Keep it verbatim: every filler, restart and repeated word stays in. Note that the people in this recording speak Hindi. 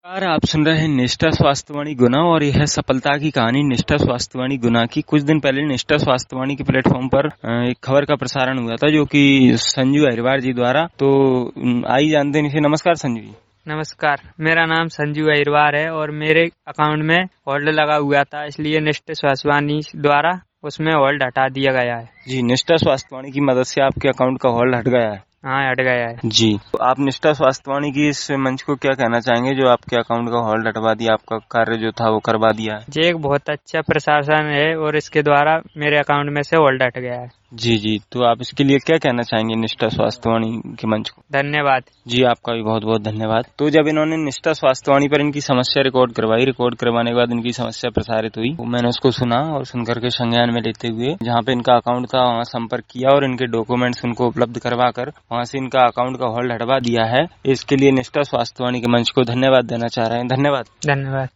यार आप सुन रहे हैं निष्ठा स्वास्थ्यवाणी गुना और यह है सफलता की कहानी निष्ठा स्वास्थ्यवाणी गुना की। कुछ दिन पहले निष्ठा स्वास्थ्यवाणी के प्लेटफॉर्म पर एक खबर का प्रसारण हुआ था जो कि संजू अहिरवार जी द्वारा। तो आई जानते हैं इसे। नमस्कार संजू जी। नमस्कार, मेरा नाम संजू अहिरवार है और मेरे अकाउंट में होल्ड लगा हुआ था, इसलिए निष्ठा स्वास्थ्यवाणी द्वारा उसमें होल्ड हटा दिया गया है। जी, निष्ठा स्वास्थ्यवाणी की मदद से आपके अकाउंट का होल्ड हट गया है। हाँ, हट गया है जी, तो आप निष्ठा स्वास्थ्यवाणी की इस मंच को क्या कहना चाहेंगे जो आपके अकाउंट का होल्ड हटवा दिया, आपका कार्य जो था वो करवा दिया है? ये एक बहुत अच्छा प्रशासन है और इसके द्वारा मेरे अकाउंट में से होल्ड हट गया है। जी जी, तो आप इसके लिए क्या कहना चाहेंगे निष्ठा स्वास्थ्यवाणी के मंच को? धन्यवाद जी, आपका भी बहुत बहुत धन्यवाद। तो जब इन्होंने निष्ठा स्वास्थ्यवाणी पर इनकी समस्या रिकॉर्ड करवाई, रिकॉर्ड करवाने के बाद इनकी समस्या प्रसारित हुई, तो मैंने उसको सुना और सुनकर के संज्ञान में लेते हुए जहाँ पे इनका अकाउंट था वहाँ संपर्क किया और इनके डॉक्यूमेंट्स उनको उपलब्ध करवा कर वहाँ से इनका अकाउंट का होल्ड हटवा दिया है। इसके लिए निष्ठा स्वास्थ्यवाणी के मंच को धन्यवाद देना चाह रहे हैं। धन्यवाद। धन्यवाद।